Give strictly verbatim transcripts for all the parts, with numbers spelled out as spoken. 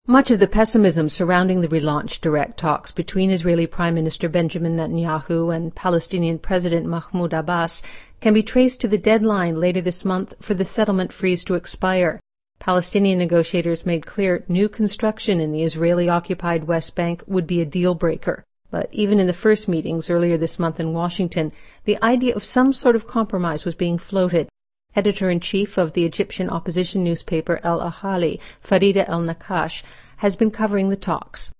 Much of the pessimism surrounding the relaunched direct talks between Israeli Prime Minister Benjamin Netanyahu and Palestinian President Mahmoud Abbas can be traced to the deadline later this month for the settlement freeze to expire. Palestinian negotiators made clear new construction in the Israeli-occupied West Bank would be a deal-breaker. But even in the first meetings earlier this month in Washington, the idea of some sort of compromise was being floated. Editor-in-chief of the Egyptian opposition newspaper El Ahali, Farida El-Nakash, has been covering the talks.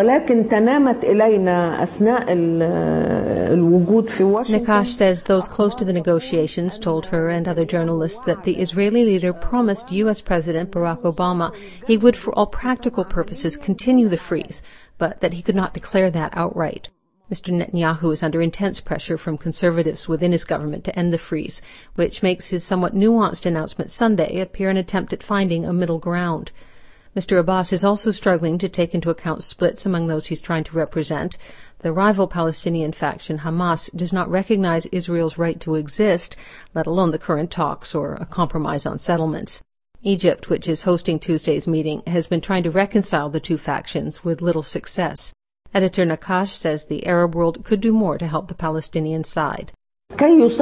Nakash says those close to the negotiations told her and other journalists that the Israeli leader promised U S President Barack Obama he would for all practical purposes continue the freeze, but that he could not declare that outright. Mister Netanyahu is under intense pressure from conservatives within his government to end the freeze, which makes his somewhat nuanced announcement Sunday appear an attempt at finding a middle ground. Mister Abbas is also struggling to take into account splits among those he's trying to represent. The rival Palestinian faction, Hamas, does not recognize Israel's right to exist, let alone the current talks or a compromise on settlements. Egypt, which is hosting Tuesday's meeting, has been trying to reconcile the two factions with little success. Editor Nakash says the Arab world could do more to help the Palestinian side. She argues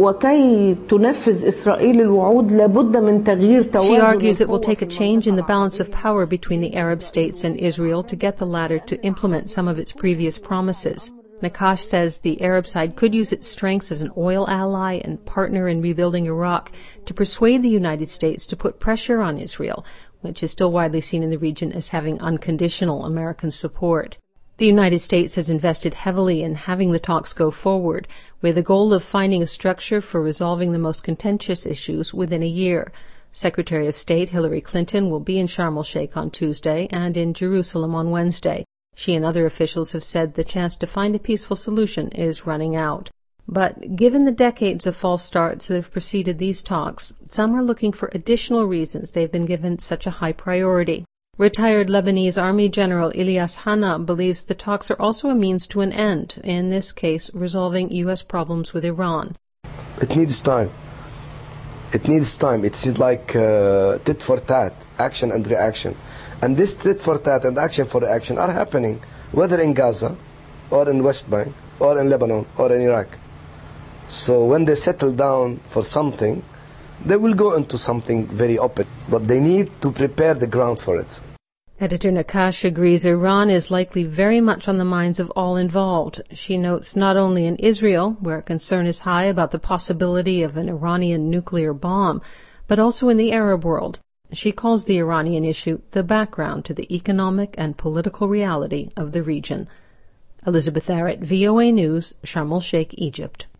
it will take a change in the balance of power between the Arab states and Israel to get the latter to implement some of its previous promises. Nakash says the Arab side could use its strengths as an oil ally and partner in rebuilding Iraq to persuade the United States to put pressure on Israel, which is still widely seen in the region as having unconditional American support. The United States has invested heavily in having the talks go forward, with the goal of finding a structure for resolving the most contentious issues within a year. Secretary of State Hillary Clinton will be in Sharm el-Sheikh on Tuesday and in Jerusalem on Wednesday. She and other officials have said the chance to find a peaceful solution is running out. But given the decades of false starts that have preceded these talks, some are looking for additional reasons they've been given such a high priority. Retired Lebanese Army General Ilyas Hanna believes the talks are also a means to an end, in this case resolving U S problems with Iran. It needs time. It needs time. It's like uh, tit for tat, action and reaction. And this tit for tat and action for reaction are happening, whether in Gaza, or in West Bank, or in Lebanon, or in Iraq. So when they settle down for something, they will go into something very open, but they need to prepare the ground for it. Editor Nakash agrees Iran is likely very much on the minds of all involved. She notes not only in Israel, where concern is high about the possibility of an Iranian nuclear bomb, but also in the Arab world. She calls the Iranian issue the background to the economic and political reality of the region. Elizabeth Arrett, V O A News, Sharm el-Sheikh, Egypt.